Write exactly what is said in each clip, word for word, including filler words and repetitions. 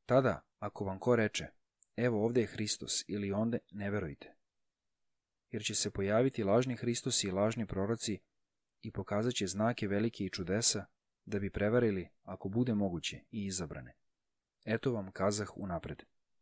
Tada, ako vam ko reče, evo ovdje je Hristos ili onde, ne verujte. Jer će se pojaviti lažni Hristosi i lažni proroci i pokazat će znake velike i čudesa, da bi prevarili, ako bude moguće, i izabrane. Eto vam kazah unapred.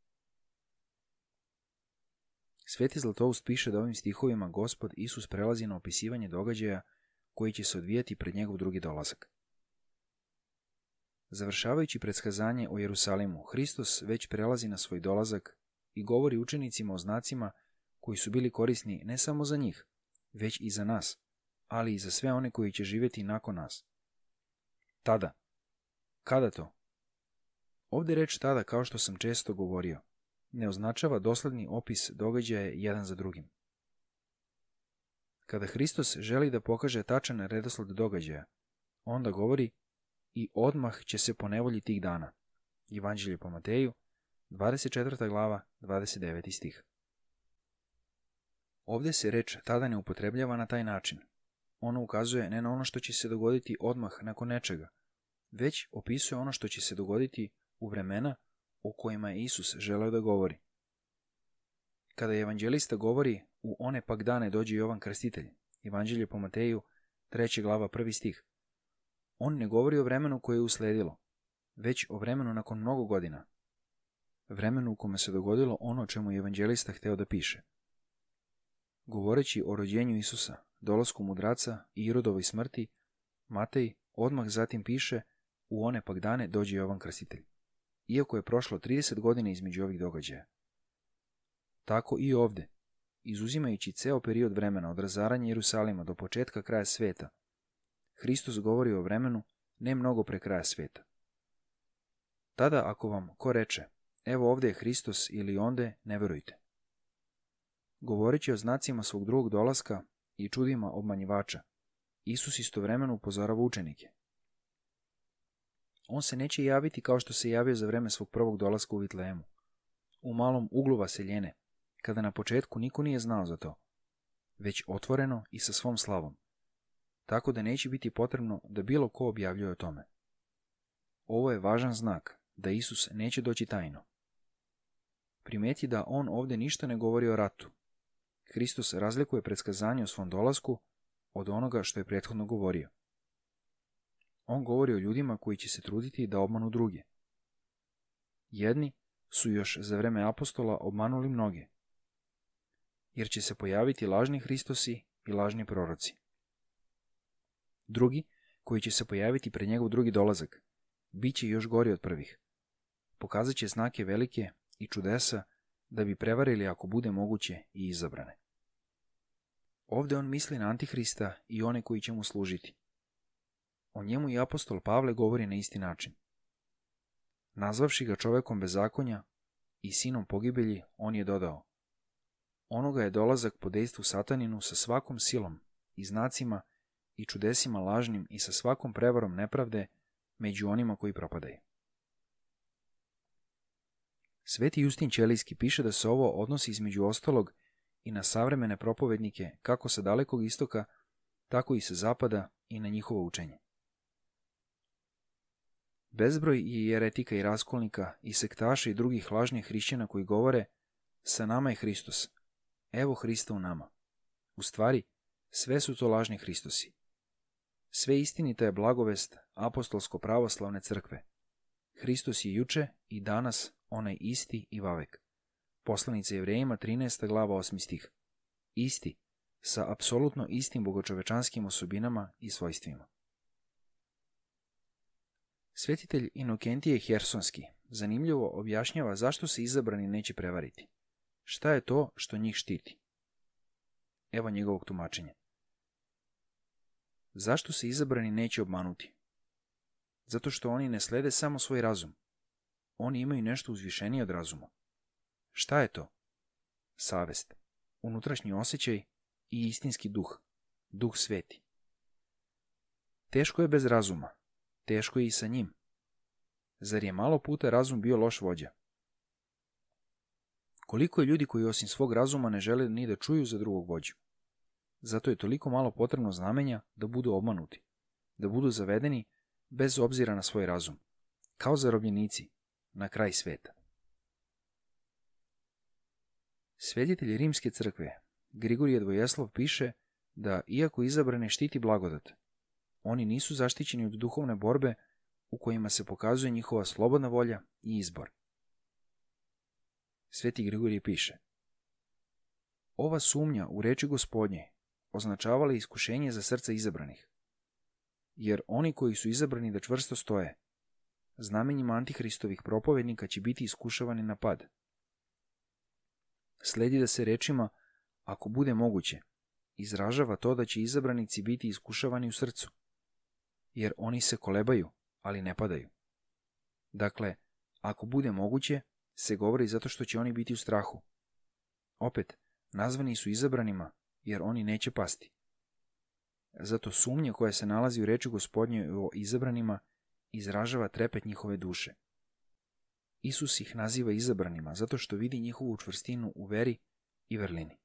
Sveti Zlatoust piše da ovim stihovima Gospod Isus prelazi na opisivanje događaja koji će se odvijati pred njegov drugi dolazak. Završavajući predskazanje o Jerusalimu, Hristos već prelazi na svoj dolazak i govori učenicima o znacima koji su bili korisni ne samo za njih, već i za nas, ali i za sve one koji će živjeti nakon nas. Tada. Kada to? Ovdje reč tada, kao što sam često govorio, ne označava dosledni opis događaja jedan za drugim. Kada Hristos želi da pokaže tačan redosled događaja, onda govori i odmah će se ponevolji tih dana. Evanđelje po Mateju, dvadeset četvrta glava, dvadeset deveti stih. Ovdje se reč tada ne upotrebljava na taj način. Ono ukazuje ne na ono što će se dogoditi odmah nakon nečega, već opisuje ono što će se dogoditi u vremena o kojima je Isus želeo da govori. Kada evanđelista govori u one pak dane dođe Jovan Krstitelj, Evanđelje po Mateju, treća glava, prvi stih, on ne govori o vremenu koje je usledilo, već o vremenu nakon mnogo godina, vremenu u kome se dogodilo ono o čemu je evanđelista hteo da piše. Govoreći o rođenju Isusa, dolasku mudraca i Irodovoj smrti, Matej odmah zatim piše u one pak dane dođe Jovan Krstitelj, iako je prošlo trideset godina između ovih događaja. Tako i ovdje, izuzimajući ceo period vremena od razaranja Jerusalima do početka kraja sveta, Hristos govori o vremenu ne mnogo pre kraja sveta. Tada ako vam ko reče, evo ovdje je Hristos ili onde, ne verujte. Govoreći o znacima svog drugog dolaska i čudima obmanjivača, Isus istovremeno upozorava učenike. On se neće javiti kao što se javio za vreme svog prvog dolaska u Vitlejemu, u malom uglu vaseljene, kada na početku niko nije znao za to, već otvoreno i sa svom slavom, tako da neće biti potrebno da bilo ko objavljuje o tome. Ovo je važan znak da Isus neće doći tajno. Primeti da on ovdje ništa ne govori o ratu. Hristos razlikuje predskazanje o svom dolasku od onoga što je prethodno govorio. On govori o ljudima koji će se truditi da obmanu druge. Jedni su još za vreme apostola obmanuli mnoge, jer će se pojaviti lažni Hristosi i lažni proroci. Drugi, koji će se pojaviti pred njegov drugi dolazak, bit će još gori od prvih. Pokazat će znake velike i čudesa da bi prevarili ako bude moguće i izabrane. Ovdje on misli na Antihrista i one koji će mu služiti. O njemu i apostol Pavle govori na isti način. Nazvavši ga čovekom bezakonja i sinom pogibelji, on je dodao: onoga je dolazak po dejstvu sataninu sa svakom silom i znacima i čudesima lažnim i sa svakom prevarom nepravde među onima koji propadaju. Sveti Justin Ćelijski piše da se ovo odnosi između ostalog i na savremene propovednike kako sa dalekog istoka, tako i sa zapada i na njihovo učenje. Bezbroj je jeretika i raskolnika i sektaša i drugih lažnih hrišćana koji govore: sa nama je Hristos, evo Hrista u nama. U stvari, sve su to lažni Hristosi. Sve istinita je blagovest apostolsko-pravoslavne crkve. Hristos je juče i danas onaj isti i vavek. Poslanica Jevrejima, trinaesta glava, osmi stih. Isti, sa apsolutno istim bogočovečanskim osobinama i svojstvima. Svetitelj Inokentije Hersonski zanimljivo objašnjava zašto se izabrani neće prevariti. Šta je to što njih štiti? Evo njegovog tumačenja. Zašto se izabrani neće obmanuti? Zato što oni ne slede samo svoj razum. Oni imaju nešto uzvišenije od razuma. Šta je to? Savest, unutrašnji osjećaj i istinski duh, duh sveti. Teško je bez razuma, teško je i sa njim. Zar je malo puta razum bio loš vođa? Koliko je ljudi koji osim svog razuma ne žele ni da čuju za drugog vođu? Zato je toliko malo potrebno znamenja da budu obmanuti, da budu zavedeni bez obzira na svoj razum, kao zarobljenici, na kraj sveta. Svjetitelj Rimske crkve Grigorije Dvojeslov piše da iako izabrane štiti blagodat, oni nisu zaštićeni od duhovne borbe u kojima se pokazuje njihova slobodna volja i izbor. Sveti Grigorije piše: ova sumnja u reči Gospodnje označavala je iskušenje za srca izabranih, jer oni koji su izabrani da čvrsto stoje, znamenjima antihristovih propovednika će biti iskušavani na pad. Sledi da se rečima, ako bude moguće, izražava to da će izabranici biti iskušavani u srcu, jer oni se kolebaju, ali ne padaju. Dakle, ako bude moguće, se govori zato što će oni biti u strahu. Opet, nazvani su izabranima, jer oni neće pasti. Zato sumnja koja se nalazi u reči Gospodnje o izabranima izražava trepet njihove duše. Isus ih naziva izabranima zato što vidi njihovu čvrstinu u veri i vrlini.